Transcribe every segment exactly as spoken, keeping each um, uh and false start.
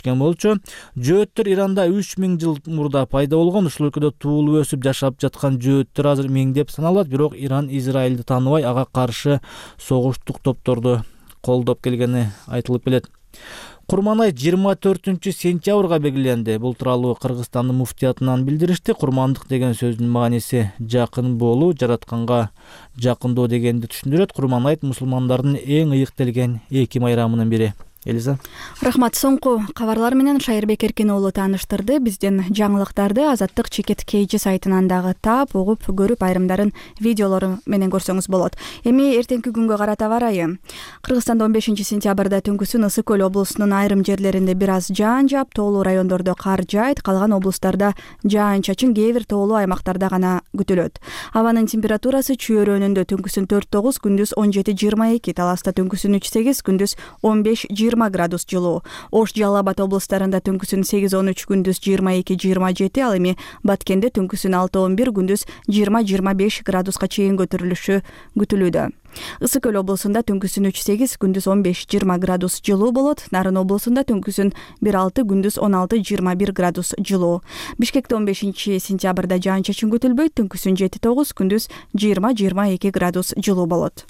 көрсөткөн болчу. Жөөттөр Иранда үч миң жыл мурда пайда болгон. Ушул өлкөдө туулуп өсүп жашап жаткан жөөттөр азыр миңдеп саналат, бирок Иран Израилди тааныбай, ага каршы согуштук топторду колдоп келгени айтылып келет. Курман-айт жыйырма төртүнчү сентябрга белгиленди. Бул тууралуу Кыргызстандын муфтиятынан билдиришти. Курмандык деген сөздүн мааниси жакын болуу, жаратканга жакындоо дегенди түшүндүрөт. Курман-айт мусулмандардын эң ыйыктелген эки майрамынын бири. Элиза. Рахмат. Соңку кабарлар менен Шайырбек Эркин уулу тааныштырды. Бизден жаңылыктарды Азаттык Чекит Кейжи сайтынан дагы таап, угуп, көрүп, айрымдарын видеолору менен көрсөңүз болот. Эми эртеңки күнгө карата барайы. Кыргызстанда он бешинчи сентябрда түнкүсүн Ысык көл облусунун айрым жерлеринде бир аз жаан жаап, тоолуу райондордо кар жаайт, калган облустарда жаан-чачын кээ бир тоолуу аймактарда гана күтүлөт. Абанын температурасы чүйөрөнүндө түнкүсүн төрт тогуз, күндүз он жети жыйырма эки, Таласта түнкүсүн үч сегиз, күндүз он беш жыйырма градус жылуу. Ош, Жалал Абад облустарында түнкүсүн сегиз он үч, күндүз жыйырма эки жыйырма жети, ал эми Баткенде түнкүсүн алты он бир, күндүз жыйырма жыйырма беш градуска чейин көтөрүлүшү күтүлүүдө. Ысык көл облусунда түнкүсүн үч сегиз, күндүз он беш жыйырма градус жылуу болот. Нарын облусунда түнкүсүн бир алты, күндүз он алты жыйырма бир градус жылуу. Бишкекте он бешинчи сентябрда жаан-чачын күтүлбөйт, түнкүсүн жети тогуз, күндүз жыйырма жыйырма эки градус жылуу болот.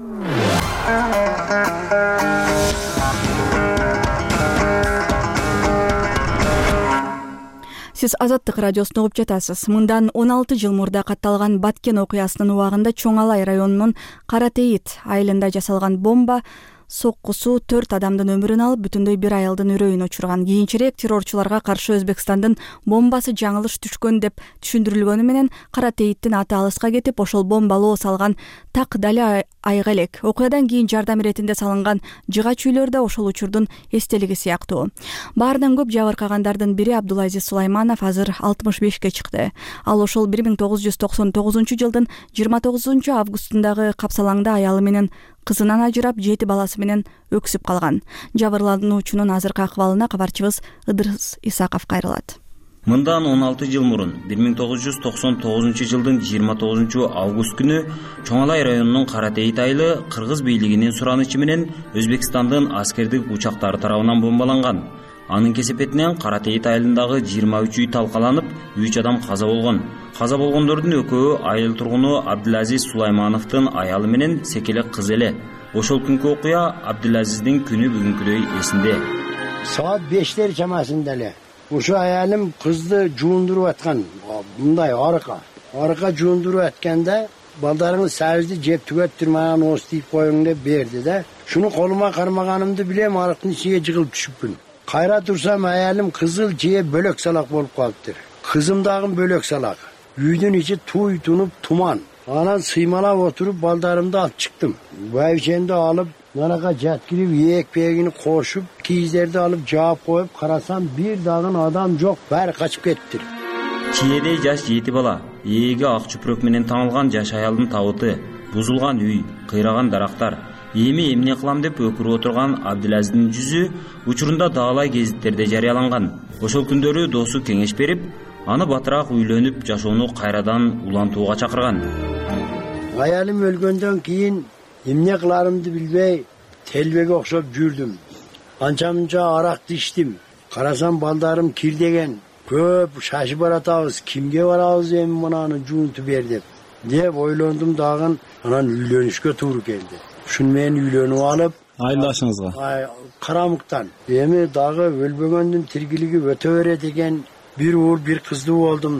Сиз Азаттык радиосун угуп жатасыз. Мындан он алты жыл мурда катталган Баткен окуясынын убагында Чоң-Алай районунун Каратейит айылында жасалган бомба соккусу төрт адамдын өмүрүн алып, бүтүндөй бир аялдын үрөйүн учурган. Кийинчерээк террорчуларга каршы Өзбекстандын бомбасы жаңылыш түшкөн деп түшүндүрүлгөнү менен Каратейиттин аты алыска кетип, ошол бомбалоо салган так дали айга элек. Окуядан кийин жардам иретинде салынган жыгач үйлөр да ошол учурдун эстелиги сыяктуу. Баарынан көп жабыркагандардын бири Абдулазиз Сулайманов азыр алтымыш бешке чыкты. Ал ошол бир миң тогуз жүз токсон тогузунчу жылдын жыйырма тогузунчу августундагы капсалаңда аялы менен кызынан ажырап, жети баласы менен өксүп калган. Жабырлануучунун азыркы акыбалына кабарчыбыз Ыдырыс Исаков кайрылат. Мындан он алты жыл мурун бир миң тогуз жүз токсон тогузунчу жылдын жыйырма тогузунчу август күнү Чоң-Алай районунун Каратейит айылы кыргыз бийлигинин суранычы менен Өзбекстандын аскердик учактары тарабынан бомбаланган. Анын кесепетинен Каратейит айылындагы жыйырма үч үй талкаланып, үч адам каза болгон. Каза болгондордун экөө айыл тургуну Абдулазиз Сулаймановдун аялы менен секелек кызы эле. Ошол күнкү окуя Абдулазиздин күнү бүгүнкүдөй эсинде. Саат бештер чамасында эле ошо аялым кызды жуундуруп аткан. Мындай арка, арка жуундуруп атканда балдарыңыз сабизди жеп түгөттүр, маған ос тийип коюң деп берди да. Шуну колума кармаганымды билем, арыктын ичине жыгылып түшүпмүн. Кайра турсам аялым кызыл жээ бөлөк салак болуп калыптыр. Кызым дагы бөлөк салак. Үйдүн ичи туй тунуп туман. Анан сыймалап отуруп балдарымды алып чыктым. Байчемди алып нарага жаткирип, эек-пегини кошуп, кийиздерди алып жаап коюп карасам, бир дагы адам жок, баары качып кетиптир. Чиедей жаш жети бала, ээге ак чүпүрөк менен таңылган жаш аялдын табыты, бузулган үй, кыйраган дарактар. Эми эмне кылам деп өкүрүп отурган Абдулазиздин жүзү учурунда даалай гезиттерде жарыяланган. Ошол күндөрү досу кеңеш берип, аны батыраак үйлөнүп жашоону кайрадан улантууга чакырган. Аялым өлгөндөн кийин эмне кыларымды билбей телбеге окшоп жүрдүм. Анча-мынча аракты ичтим. Карасам балдарым кирдеген. Көп шашып баратабыз, кимге барабыз эми мынаны жуунту бер деп. Деп ойлондум дагы, анан үйлөнүшкө туура келди. Шун мен үйлөнүп алып, айылдашыңызга карамыктан эми дагы өлбөгөндүн тиргилиги өтө берет деген бир уул бир кыздуу болдум.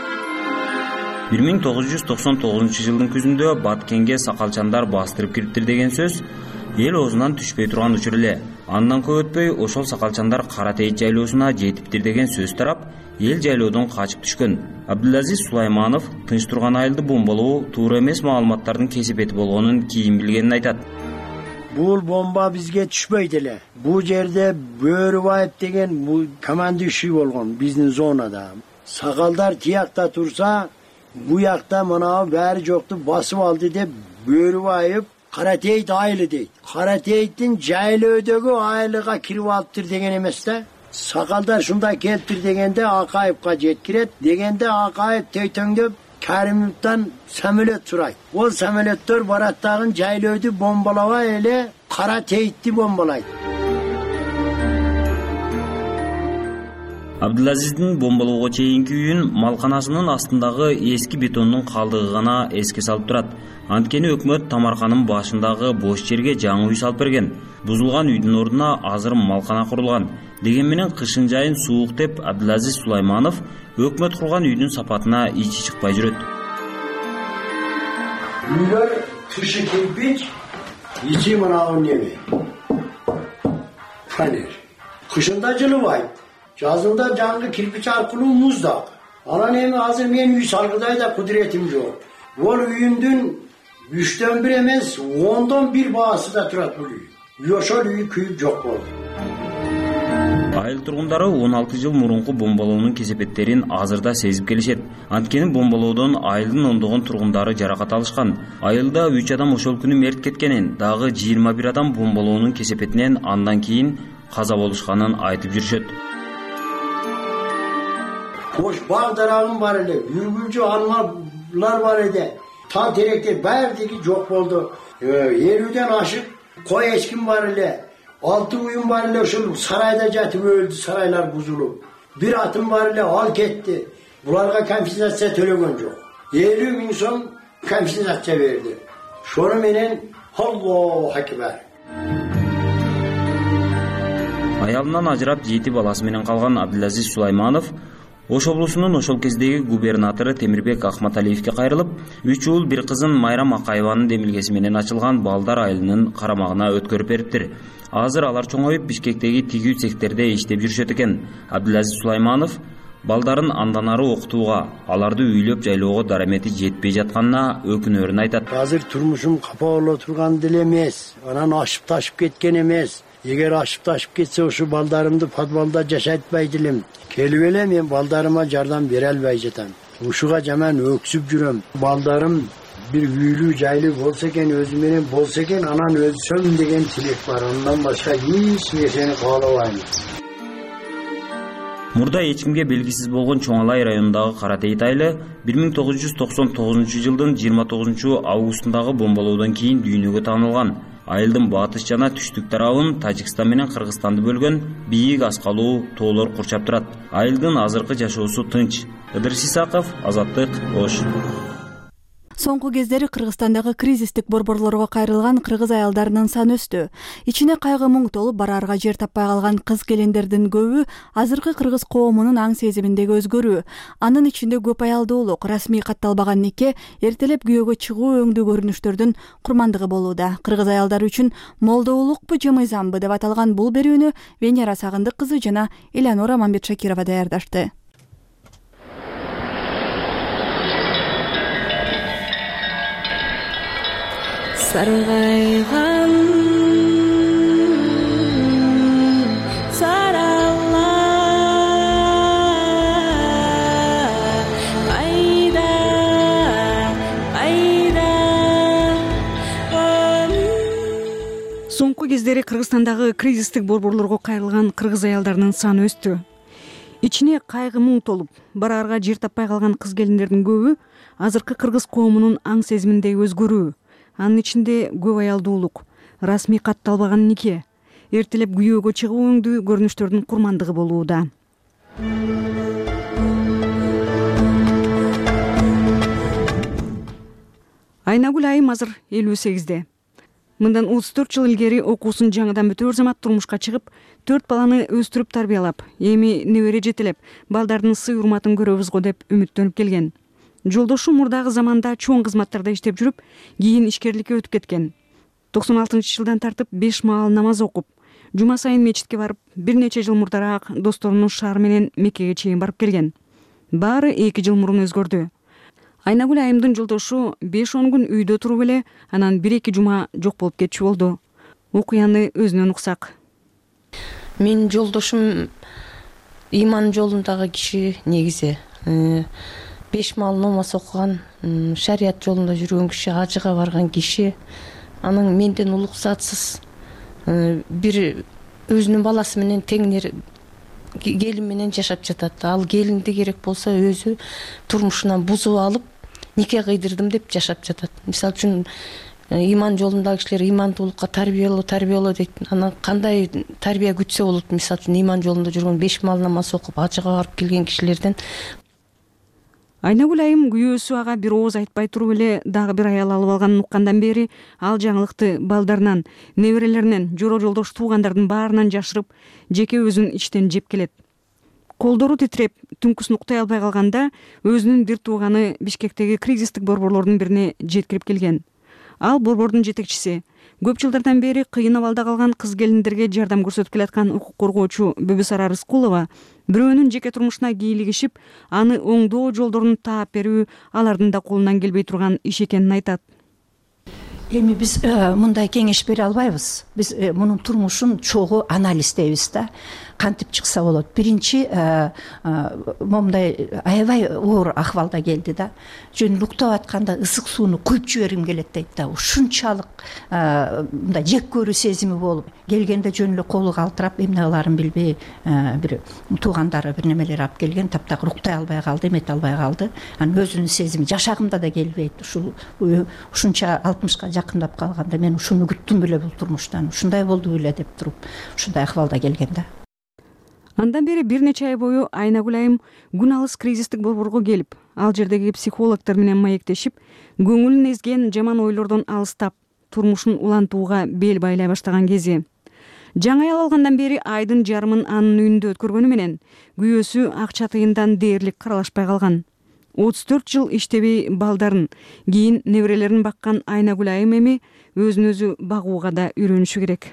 бир миң тогуз жүз токсон тогузунчу жылдын күзүндө Баткенге сакалчандар бастырып кириптир деген сөз эл оозунан түшпөй турган учур эле. Андан көп өтпөй ошол сакалчандар Каратейит жайлоосуна жетиптир деген сөз тарап, эл жайлоодон качып түшкөн. Абдулазиз Сулайманов тынч турган айылды бомбалоо туура эмес маалыматтардын кесепети болгонун кийин билгенин айтат. Бул бомба бизге түшпөйт эле. Бул жерде Бөрүбаев деген бул командующий болгон биздин зонада. Сакалдар тиякта турса, бу якта мына баары жокту басып алды деп Бөрүбаев Каратейит айылы дейт. Каратейиттин жайлоодогу айылыга кирип алыптыр деген эмес да. Сакалдар шундай келиптир дегенде Акаевка жеткирет, дегенде Акаев төйтөңдөп Каримовдон самолет сурайт. Ол самолеттер бараттагы жайлооду бомбалабай эле Каратейитти бомбалайт. Абдулазиздин бомбалоого чейинки үйүн малканасынын астындагы эски бетондун калдыгы гана эске салып турат. Анткени өкмөт Тамарканын башындагы бош жерге жаңы үй салып берген. Бузулган үйдүн ордуна азыр малкана курулган. Деген менен кышын жайын суук деп Абдулазиз Сулайманов өкмөт курган үйдүн сапатына ичи чыкпай жүрөт. Үйлөр тышы кирпич, ичи мынау неме. Фанер. Кышында жылыбайт. Жазында жаңы кирпич аркылуу муздак. Анан эми азыр мен үй салгыдай да кудуретим жок. Ол үйүмдүн үчтөн бир эмес, ондон бир баасы да турат бул үй. Ошол үй күйүп жок болду. Айыл тургундары он алты жыл мурунку бомбалоонун кесепеттерин азырда сезип келишет. Анткени бомбалоодон айылдын ондогон тургундары жаракат алышкан. Айылда үч адам ошол күнү мерт кеткенин, дагы жыйырма бир адам бомбалоонун кесепетинен андан кийин каза болушканын айтып жүрүшөт. Koş bağ darağım var ele, yürgülcü anlar var ele, tan terekler berdeki çok oldu. Ee, Yerüden aşık koy eskim var ele, altı uyum var ele, şu sarayda catıp öldü, saraylar buzulup. Bir atım var ele, al gitti. Bularga kemsizatça tölegon çok. Yerü insan kemsizatça verdi. Şonu menen Allahu Ekber. Аялынан ажырап жети баласы менен калган Абдулазиз Сулайманов Ош облусунун ошол кездеги губернатору Темирбек Акматалиевке кайрылып, үч уул бир кызын Майрам Акаеванын демилгеси менен ачылган Балдар айылынын карамагына өткөрүп бериптир. Азыр алар чоңоюп Бишкектеги тигүү цехтерде иштеп жүрүшөт экен. Абдулазиз Сулайманов балдарын андан ары окутууга, аларды үйлөп жайлоого дарамети жетпей жатканына өкүнөрүн айтат. Азыр турмушум капа боло турган деле эмес, анан ашып ташып кеткен эмес. Егер ашып ташып кетсе ушу балдарымды подвалда жашайтпай делем. Келип эле мен балдарыма жардам бере албай жатам. Ушуга жаман өксүп жүрөм. Балдарым бир үйлүү жайлуу болсо экен, өзү менен болсо экен, анан өлсөм деген тилек бар. Андан башка эч нерсени каалабайм. Мурда эч кимге белгисиз болгон Чоңалай районундагы Каратейит айылы бир миң тогуз жүз токсон тогузунчу жылдын жыйырма тогузунчу августундагы бомбалоодон кийин дүйнөгө таанылган. Айылдын батыш жана түштүк тарабын Тажикстан менен Кыргызстанды бөлгөн бийик аскалуу тоолор курчап турат. Айылдын азыркы жашоосу тынч. Ыдырыс Исаков, Азаттык, Ош. Соңку кездери Кыргызстандагы кризистик борборлорго кайрылган кыргыз аялдарынын саны өстү. Ичине кайгы мұң толуп бараарга жер таппай калган кыз келиндердин көбү азыркы кыргыз коомунун аң сезиминдеги өзгөрүү. Анын ичинде көп аялдуулук, расмий катталбаган нике, эртелеп күйөөгө чыгуу өңдүү көрүнүштөрдүн курмандыгы болууда. Кыргыз аялдары үчүн молдоолукпу же мыйзамбы деп аталган бул берүүнү Венера Сагындык кызы жана Элеонора Мамбетшакирова даярдашты. Sargaygan sarala ayda ayda. Соңку кездери Кыргызстандагы кризистик борборлорго кайрылган кыргыз аялдарынын саны өстү. Ичине кайгы мұң толуп бараарга жер таппай калган кыз келиндердин көбү азыркы кыргыз коомунун аң сезиминдеги өзгөрүү. Анын ичинде көп аялдуулук, расмий катталбаган нике, эртелеп күйөөгө чыгуу өңдүү көрүнүштөрдүн курмандыгы болууда. Айнагүл айым азыр элүү сегизде. Мындан отуз төрт жыл илгери окуусун жаңыдан бүтөөр замат турмушка чыгып, төрт баланы өстүрүп тарбиялап, эми небере жетелеп, балдардын сый урматын көрөбүз го деп үмүттөнүп келген. Жолдошу мурдагы заманда чоң кызматтарда иштеп жүрүп, кийин ишкерликке өтүп кеткен. токсон алтынчы жылдан тартып беш маал намаз окуп, жума сайын мечитке барып, бир нече жыл мурдараак досторунун шаар менен Меккеге чейин барып келген. Баары эки жыл мурун өзгөрдү. Айнагүл айымдын жолдошу беш он күн үйдө туруп эле, анан бир эки жума жок болуп кетчү болду. Окуяны өзүнөн уксак. Мен жолдошум иман жолундагы киши, негизи беш маал намаз окуган, шарият жолунда жүргөн киши, ажыга барган киши. Анын менден улуксатсыз бир өзүнүн баласы менен теңнер келин менен жашап жатат. Ал келинди керек болсо өзү турмушунан бузуп алып, нике кыйдырдым деп жашап жатат. Мисалы үчүн ыйман жолундагы кишилер ыймандуулукка тарбиялоо тарбиялоо дейт. Анан кандай тарбия күтсө болот? Мисалы үчүн ыйман жолунда жүргөн беш маал намаз окуп ажыга барып келген кишилерден. Айнагүл айым күйөөсү ага бир ооз айтпай туруп эле дагы бир аял алып алганын уккандан бери ал жаңылыкты балдарынан, неберелеринен, жора жолдош туугандардын баарынан жашырып, жеке өзүн ичтен жеп келет. Колдору титиреп, түнкүсүн уктай албай калганда өзүнүн бир тууганы Бишкектеги кризистик борборлордун бирине жеткирип келген. Ал борбордун жетекчиси. Көп жылдардан бери кыйын абалда калган кыз келиндерге жардам көрсөтүп келаткан укук коргоочу Бүбүсара Рыскулова бирөөнүн жеке турмушуна кийлигишип, аны оңдоо жолдорун таап берүү алардын да колунан келбей турган иш экенин айтат. Эми биз мындай кеңеш бере албайбыз. Биз мунун турмушун чогуу анализдейбиз да. Кантип чыкса болот. Биринчи момундай аябай оор акыбалда келди да. Жөн уктап атканда ысык сууну куюп жибергим келет дейт да. Ушунчалык мындай жек көрүү сезими болуп, келгенде жөн эле колу калтырап, эмне кыларын билбей, бир туугандары бир немелер алып келген, таптак уктай албай калды, эмете албай калды. Анан өзүнүн сезими жашагымда да келбейт. Ушул ушунча алтымышка жакындап калганда мен ушуну күттүм беле бул турмуштан. Ушундай болду беле деп туруп, ушундай акыбалда келген да. Андан бери бир нече ай бою Айнагүл айым күн алыс кризистик борборго келип, ал жердеги психологдор менен маектешип, көңүлүн эзген жаман ойлордон алыстап, турмушун улантууга бел байлай баштаган кези. Жаңы аял алгандан бери айдын жарымын анын үйүндө өткөргөнү менен күйөөсү акча тыйындан дээрлик каралашпай калган. отуз төрт жыл иштебей балдарын, кийин неберелерин баккан Айнагүл айым эми өзүн өзү багууга да үйрөнүшү керек.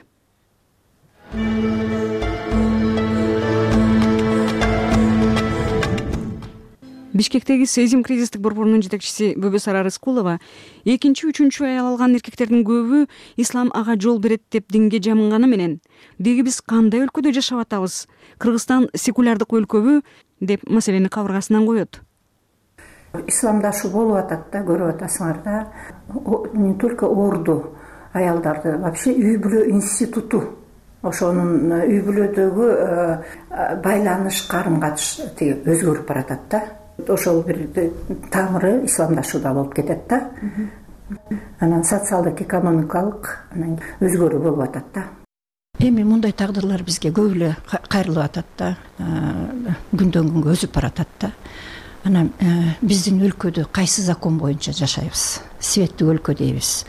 Бишкектеги Сезим кризистик борборунун жетекчиси Бүбүсара Рыскулова экинчи, үчүнчү аял алган эркектердин көбү ислам ага жол берет деп динге жамынганы менен, деги биз кандай өлкөдө жашап атабыз? Кыргызстан секулярдык өлкөбү деп маселени кабыргасынан коет. Исламдашу болуп атат да, көрүп атасыңар да. Не только орду аялдарды, вообще үй бүлө институту. Ошонун үй бүлөдөгү байланыш, карым катыш өзгөрүп баратат да. Ошол бир тамыры исламдашууда болуп кетет да. Анан социалдык, экономикалык өзгөрүү болуп атат да. Эми мындай тагдырлар бизге көп эле кайрылып атат да. Күндөн күнгө өсүп баратат да. Анан биздин өлкөдө кайсы закон боюнча жашайбыз? Светтик өлкө дейбиз.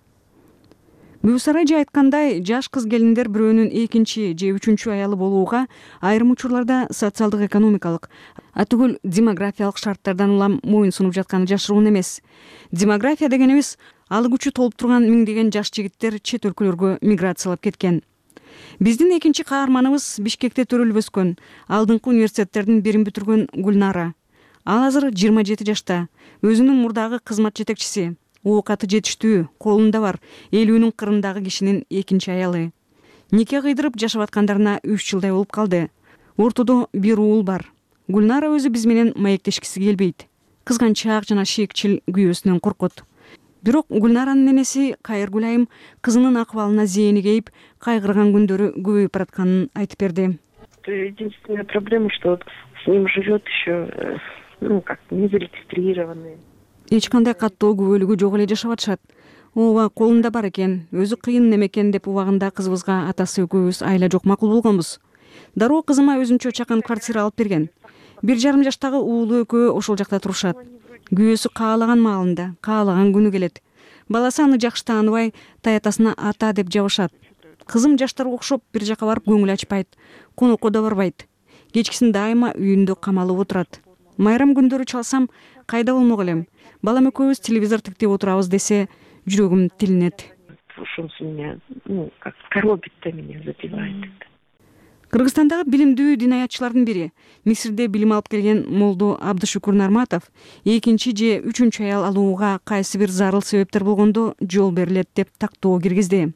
Бүбүсара эже айткандай, жаш кыз келиндер бирөөнүн экинчи же үчүнчү аялы болууга айрым учурларда социалдык, экономикалык, атүгүл демографиялык шарттардан улам моюн сунуп жатканы жашыруун эмес. Демография дегенибиз алы күчү толуп турган миңдеген жаш жигиттер чет өлкөлөргө миграциялап кеткен. Биздин экинчи каарманыбыз Бишкекте төрөлүп өскөн, алдыңкы университеттердин бирин бүтүргөн Гүлнара. Ал азыр жыйырма жети жашта, өзүнүн мурдагы кызмат жетекчиси. Оокаты жетиштүү, колунда бар, элүүнүн кырындагы кишинин экинчи аялы. Нике кыйдырып жашап аткандарына үч жылдай болуп калды. Ортодо бир уул бар. Гүлнара өзү биз менен маектешкиси келбейт. Кызганчаак жана шекчил күйөөсүнөн коркот. Бирок Гүлнаранын энеси Кайыргүл айым кызынын акыбалына зээни кейип, кайгырган күндөрү көбөйүп баратканын айтып берди. Единственная проблема, что с ним живет еще, ну, как не зарегистрированный. Эч кандай каттоо күбөлүгү жок эле жашап атышат. Ооба, колунда бар экен, өзү кыйын неме экен деп убагында кызыбызга атасы экөөбүз айла жок макул болгонбуз. Дароо кызыма өзүнчө чакан квартира алып берген. Бир жарым жаштагы уулу экөө ошол жакта турушат. Күйөөсү каалаган маалында, каалаган күнү келет. Баласы аны жакшы тааныбай, таятасына ата деп жабышат. Кызым жаштарга окшоп бир жака барып көңүл ачпайт, конокко да барбайт. Кечкисин дайыма үйүндө камалып отурат. Майрам күндөрү чалсам, кайда болмок элем. Балам экөөбүз телевизор тиктеп отурабыз десе, жүрөгүм тилинет. Ушунусу меня, ну, как коробит да, меня забивает. Кыргызстандагы билимдүү динаятчылардын бири, Мисирде билим алып келген Молдо Абдышүкүр Нарматов, экинчи же үчүнчү аял алууга кайсы бир зарыл себептер болгондо жол берилет деп тактоо киргизди.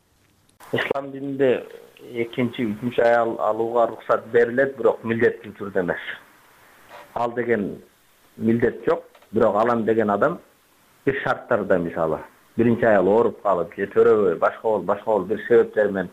Ислам дининде экинчи, үчүнчү аял алууга уруксат берилет, бирок милдеттүү түрдө эмес. Ал деген милдет жок, бирок алам деген адам бир шарттарда, мисалы, биринчи аял ооруп калып, же төрөбөй, башка бол, башка бол бир себептер менен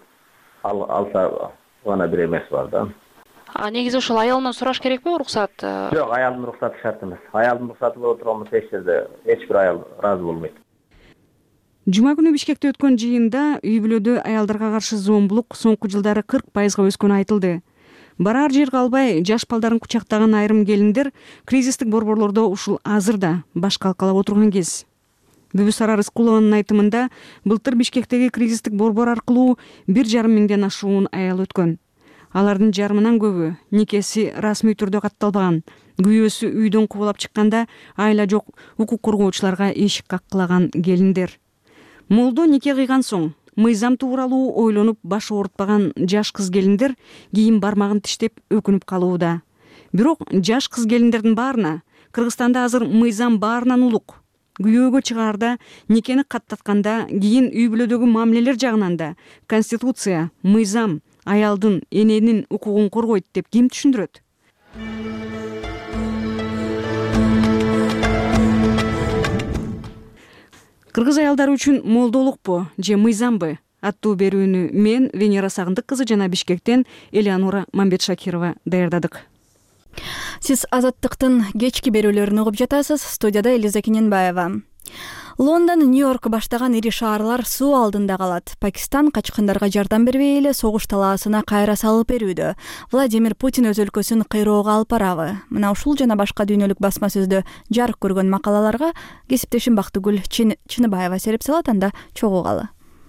алса гана бир эмес бар да. А негизи ошол аялынан сураш керекпи уруксат? Жок, аялдын уруксаты шарт эмес. Аялдын уруксаты боло турган болсо эч жерде эч бир аял ыраазы болбойт. Жума күнү Бишкекте өткөн жыйында үй бүлөдө аялдарга каршы зомбулук соңку жылдары кырк пайызга өскөнү айтылды. Барар жер калбай жаш балдарын кучактаган айрым келиндер кризистик борборлордо ушул азыр да баш калкалап отурган кез. Бүбүсара Рыскулованын айтымында былтыр Бишкектеги кризистик борбор аркылуу бир жарым миңден ашуун аял өткөн. Алардын жарымынан көбү никеси расмий түрдө катталбаган. Күйөөсү үйдөн кубулап чыкканда айла жок укук коргоочуларга эшик каккылаган келиндер. Молдо нике кыйган соң мыйзам тууралуу ойлонуп баш оорутпаган жаш кыз келиндер кийин бармагын тиштеп өкүнүп калууда. Бирок жаш кыз келиндердин баарына Кыргызстанда азыр мыйзам баарынан улук. Күйөөгө чыгаарда, никени каттатканда, кийин үй бүлөдөгү мамилелер жагынан да конституция, мыйзам аялдын, эненин укугун коргойт деп ким түшүндүрөт? Кыргыз аялдары үчүн молдолукпу же мыйзамбы аттуу берүүнү мен Венера Сагындык кызы жана Бишкектен Элеонора Мамбетшакирова даярдадык. Сиз Азаттыктын кечки берүүлөрүн угуп жатасыз. Студияда Элиза Кененбаева. Лондон, Нью-Йорк баштаган ири шаарлар суу алдында калат. Пакистан качкындарга жардам бербей эле согуш талаасына кайра салып берүүдө. Владимир Путин өз өлкөсүн кыйроого алып барабы? Мына ушул жана башка дүйнөлүк басма сөздө жарык көргөн макалаларга кесиптешим Бактыгүл Чыныбаева сереп салат, анда чогуу.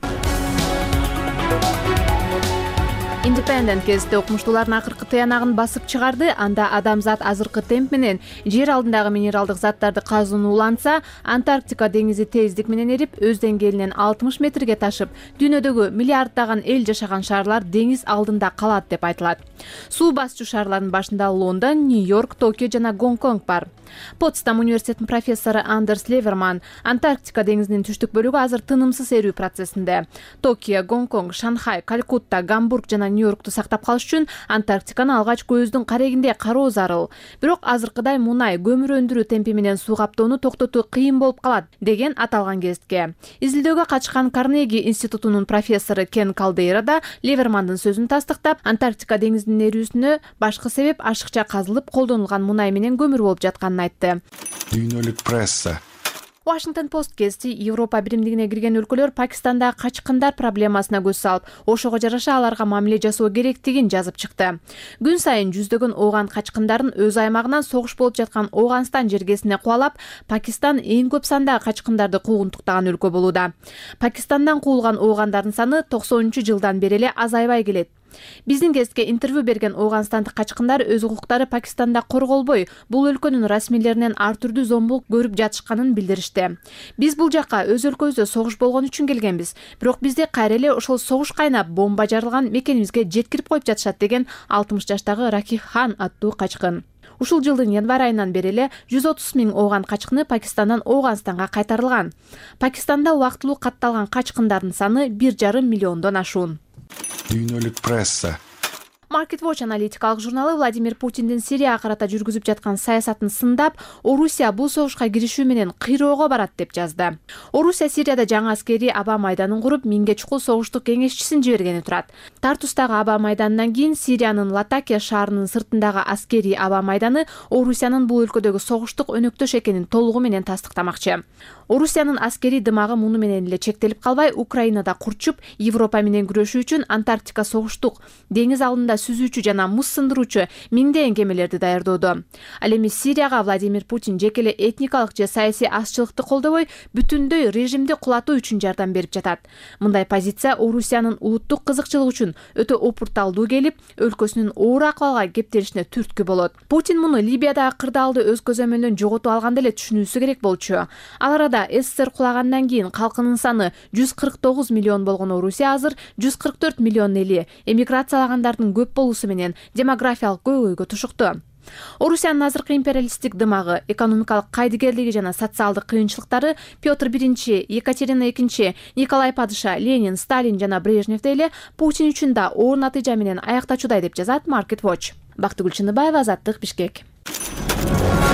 Independent газети окумуштуулардын акыркы тыянагын басып чыгарды. Анда адамзат азыркы темп менен жер алдындагы минералдык заттарды казууну улантса, Антарктика деңизи тездик менен эрип, өз деңгээлинен алтымыш метрге ташып, дүйнөдөгү миллиарддаган эл жашаган шаарлар деңиз алдында калат деп айтылат. Суу басчу шаарлардын башында Лондон, Нью-Йорк, Токио жана Гонконг бар. Потсдам университетинин профессору Андерс Леверман Антарктика деңизинин түштүк бөлүгү азыр тынымсыз эрүү процессинде. Токио, Гонконг, Шанхай, Калькутта, Гамбург жана Нью-Йоркту сактап калыш үчүн Антарктиканы алгач көздүн карегинде кароо зарыл. Бирок азыркыдай мунай көмүр өндүрүү темпи менен суу каптоону токтотуу кыйын болуп калат деген аталган гезитке. Изилдөөгө катышкан Карнеги институтунун профессору Кен Калдейра да Левермандын сөзүн тастыктап, Антарктика деңизинин эрүүсүнө башкы себеп ашыкча казылып колдонулган мунай менен көмүр болуп жатканын айтты. Дүйнөлүк пресса. Washington Post гезити Европа биримдигине кирген өлкөлөр Пакистанда качкындар проблемасына көз салып, ошого жараша аларга мамиле жасоо керектигин жазып чыкты. Күн сайын жүздөгөн ооган качкындарын өз аймагынан согуш болуп жаткан Ооганстан жергесине кубалап, Пакистан эң көп сандагы качкындарды куугунтуктаган өлкө болууда. Пакистандан куулган оогандардын саны токсонунчу жылдан бери эле азайбай келет. Биздин гезитке интервью берген Ооганстандык качкындар өз укуктары Пакистанда корголбой, бул өлкөнүн расмийлеринен ар түрдүү зомбулук көрүп жатышканын билдиришти. Биз бул жакка өз өлкөбүздө согуш болгон үчүн келгенбиз, бирок бизди кайра эле ошол согуш кайнап, бомба жарылган мекенибизге жеткирип коюп жатышат деген алтымыш жаштагы Раких Хан аттуу качкын. Ушул жылдын январь айынан бери эле жүз отуз миң ооган качкыны Пакистандан Ооганстанга кайтарылган. Пакистанда убактылуу катталган качкындардын саны бир жарым миллиондон ашуун. Дүйнөлүк пресса. Market Watch аналитикалык журналы Владимир Путиндин Сирияга карата жүргүзүп жаткан саясатын сындап, Орусия бул согушка киришүү менен кыйроого барат деп жазды. Орусия Сирияда жаңы аскерий аба майданын куруп, миңге чукул согуштук кеңешчисин жибергени турат. Тартустагы аба майданынан кийин Сириянын Латакия шаарынын сыртындагы аскерий аба майданы Орусиянын бул өлкөдөгү согуштук өнөктөш экенин толугу менен тастыктамакчы. Орусиянын аскерий дымагы муну менен эле чектелип калбай, Украинада курчуп, Европа менен күрөшүү үчүн Антарктика согуштук, деңиз алында сүзүүчү жана муз сындыруучу миңдеген кемелерди даярдоодо. Ал эми Сирияга Владимир Путин жеке эле этникалык же саясий азчылыкты колдобой, бүтүндөй режимди кулатуу үчүн жардам берип жатат. Мындай позиция Орусиянын улуттук кызыкчылыгы үчүн өтө опурталдуу келип, өлкөсүнүн оор акыбалга кептелишине түрткү болот. Путин муну Либиядагы кырдаалды өз көзөмөлүнөн жоготуп алганда эле түшүнүүсү керек болчу. Ал арада СССР кулагандан кийин калкынын саны жүз кырк тогуз миллион болгон Орусия азыр жүз кырк төрт миллион эли эмиграциялагандардын көп болуусу менен демографиялык көйгөйгө тушукту. Орусиянын азыркы империалисттик дымагы, экономикалык кайдыгерлиги жана социалдык кыйынчылыктары Петр биринчи, Екатерина экинчи, Николай Падыша, Ленин, Сталин жана Брежневдей эле Путин үчүн да оор натыйжа менен аяктачудай деп жазат Market Watch. Бактыгүл Чыныбаева, Азаттык, Бишкек.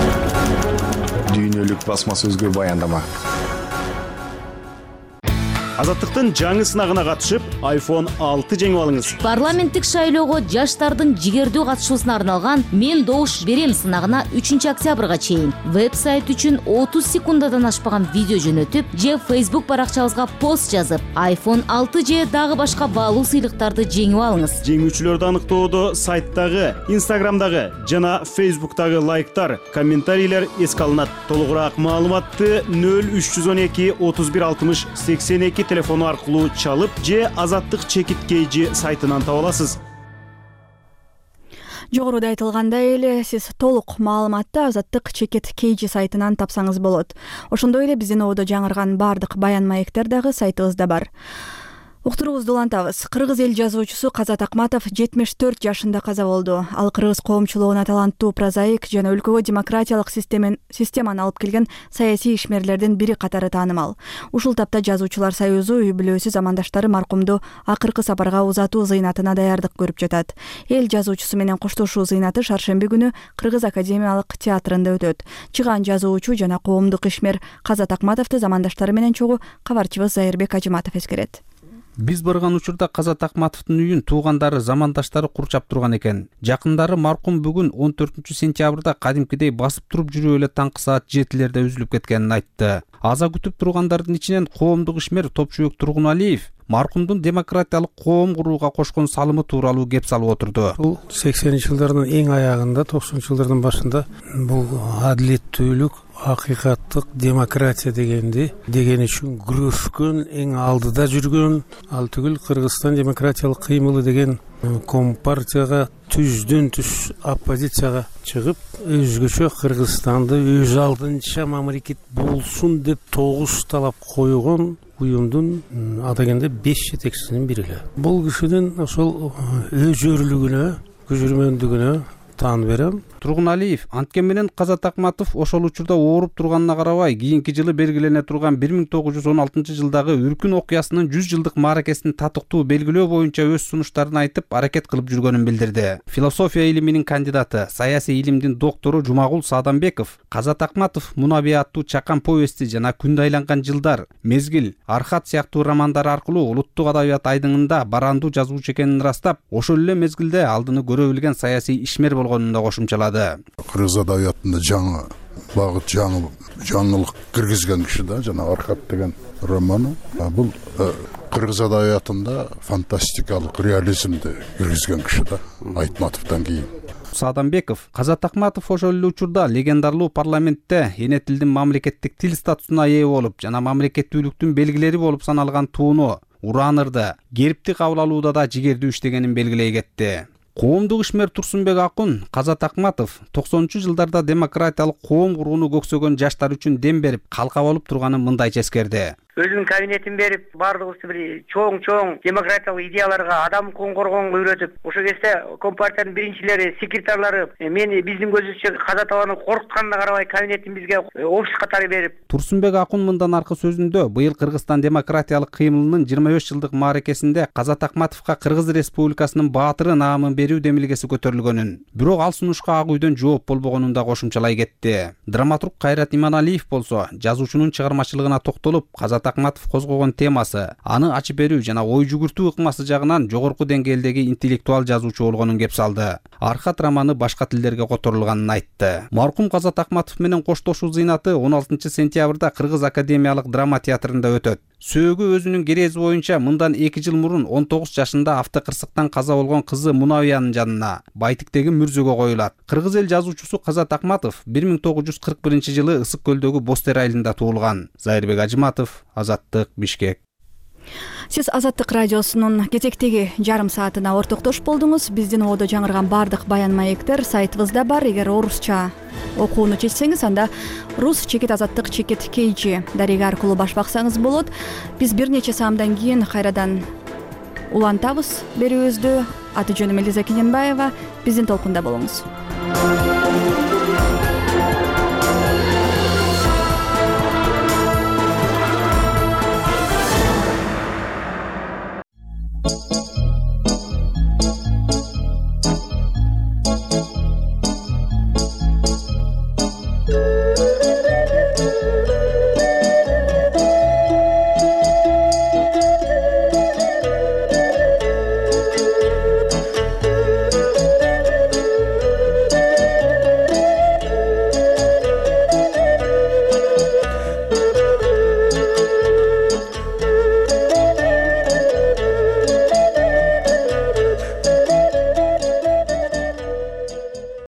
Дүйнөлүк басма сөзгө баяндама. Азаттыктын жаңы сынагына катышып, айфон алты жеңип алыңыз. Парламенттик шайлоого жаштардын жигердүү катышуусуна арналган «Мен добуш берем» сынагына үчүнчү октябрга чейин веб-сайт үчүн отуз секундадан ашпаган видео жөнөтүп же Facebook баракчабызга пост жазып, айфон алты же дагы башка баалуу сыйлыктарды жеңип алыңыз. Жеңүүчүлөрдү аныктоодо сайттагы, Instagramдагы жана Facebook'тагы лайктар, комментарийлер эске алынат. Толугураак маалыматты нөл үч жүз он эки отуз бир алтымыш сексен эки телефону аркылуу чалып же Азаттык чекит кейжи сайтынан таба аласыз. Жогоруда айтылгандай эле сиз толук маалыматты Азаттык чекит кейжи сайтынан тапсаңыз болот. Ошондой эле биздин ободо жаңырган бардык баян маектер дагы сайтыбызда бар. Уктуруубузду улантабыз. Кыргыз эл жазуучусу Казат Акматов жетимиш төрт жашында каза болду. Ал кыргыз коомчулугуна таланттуу прозаик жана өлкөгө демократиялык системаны алып келген саясий ишмерлердин бири катары таанымал. Ушул тапта Жазуучулар союзу үй бүлөсү замандаштары маркумду акыркы сапарга узатуу зыйнатына даярдык көрүп жатат. Эл жазуучусу менен коштошуу зыйнаты шаршемби күнү Кыргыз академиялык театрында өтөт. Чыган жазуучу жана коомдук ишмер Казат Акматовду замандаштары менен чогуу кабарчыбыз Зайырбек Ажыматов эскерет. Биз барган учурда Казат Акматовдун үйүн туугандары, замандаштары курчап турган экен. Жакындары маркум бүгүн он төртүнчү сентябрда кадимкидей басып туруп жүрүп эле таңкы саат жетилерде үзүлүп кеткенин айтты. Аза күтүп тургандардын ичинен коомдук ишмер Топчубек Тургуналиев маркумдун демократиялык коом курууга кошкон салымы тууралуу кеп салып отурду. Бул сексенинчи жылдардын эң аягында, токсонунчу жылдардын башында бул адилеттүүлүк, акыйкаттык демократия дегенди деген үчүн күрөшкөн, эң алдыда жүргөн, ал түгүл Кыргызстан демократиялык кыймылы деген компартияга түздөн түз оппозицияга чыгып, өзгөчө Кыргызстанды өз алдынча мамлекет болсун деп тогуз талап койгон уюмдун адагенде беш жетекчисинин бири эле. Бул кишинин ошол өзөрлүгүнө, күжүрмөндүгүнө таан берем. Тургуналиев анткен менен Казат Акматов ошол учурда ооруп турганына карабай, кийинки жылы белгилене турган бир миң тогуз жүз он алтынчы жылдагы Үркүн окуясынын жүз жылдык мааракесин татыктуу белгилөө боюнча өз сунуштарын айтып, аракет кылып жүргөнүн билдирди. Философия илиминин кандидаты, саясий илимдин доктору Жумагул Саадамбеков Казат Акматов Мунаби аттуу чакан повести жана Күндө айланган жылдар, Мезгил, Архат сыяктуу романдар аркылуу улуттук адабият айдыңында барандуу жазуучу экенин ырастап, ошол эле мезгилде алдыны көрө билген саясий ишмер болгонун да кошумчалады. Кыргыз адабиятында жаңы багыт, жаңы жаңылык киргизген киши да, жана Архат деген романы. Бул Кыргыз адабиятында фантастикалык реализмди киргизген киши да, Айтматовдон кийин. Саадамбеков Казат Акматов ошол эле учурда легендарлуу парламентте эне тилдин мамлекеттик тил статусуна ээ болуп жана мамлекеттүүлүктүн белгилери болуп саналган тууну, ураанырды, гербти кабыл алууда да жигердүү иштегенин белгилей кетти. Коомдук ишмер Турсунбек Акун Казат Акматов токсонунчу жылдарда демократиялык коом курууну көксөгөн жаштар үчүн дем берип, калка болуп турганын мындайча эскерди. Өзүнүн кабинетин берип, бардыгыбызды бир чоң-чоң демократиялык идеяларга, адам укугун коргогонго үйрөтүп, ошол кезде компартиянын биринчилери, секретарлары мен биздин көзүбүзчө Казат абаны коркутканына карабай кабинетин бизге офис катары берип. Турсунбек Акун мындан аркы сөзүндө быйыл Кыргызстан демократиялык кыймылынын жыйырма беш жылдык мааракесинде Казат Акматовго Кыргыз Республикасынын баатыры наамын берүү демилгеси көтөрүлгөнүн, бирок ал сунушка ак үйдөн жооп болбогонун да кошумчалай кетти. Драматург Кайрат Иманалиев болсо, жазуучунун чыгармачылыгына токтолуп, Казат Акматов козгогон темасы, аны ачып берүү жана ой жүгүртүү ыкмасы жагынан жогорку деңгээлдеги интеллектуал жазуучу болгонун кеп салды. Архат романы башка тилдерге которулганын айтты. Маркум Казат Акматов менен коштошуу зыйнаты он алтынчы сентябрда Кыргыз академиялык драма театрында өтөт. Сөөгү өзүнүн керези боюнча мындан эки жыл мурун он тогуз жашында автокырсыктан каза болгон кызы Мунавиянын жанына, Байтиктеги мүрзөгө коюлат. Кыргыз эл жазуучусу Казат Акматов бир миң тогуз жүз кырк биринчи жылы Ысык көлдөгү Бостер айылында туулган. Зайырбек Ажыматов, Азаттык, Бишкек. Сиз Азаттык радиосунун кезектеги жарым саатына ортоктош болдуңуз. Биздин ободо жаңырган бардык баян маектер сайтыбызда бар. Эгер орусча окууну чечсеңиз, анда рус чекит азаттык чекит кейжи дареги аркылуу баш баксаңыз болот. Биз бир нече саамдан кийин кайрадан улантабыз берүүбүздү. Аты жөнүм Элиза Кененбаева. Биздин толкунда болуңуз.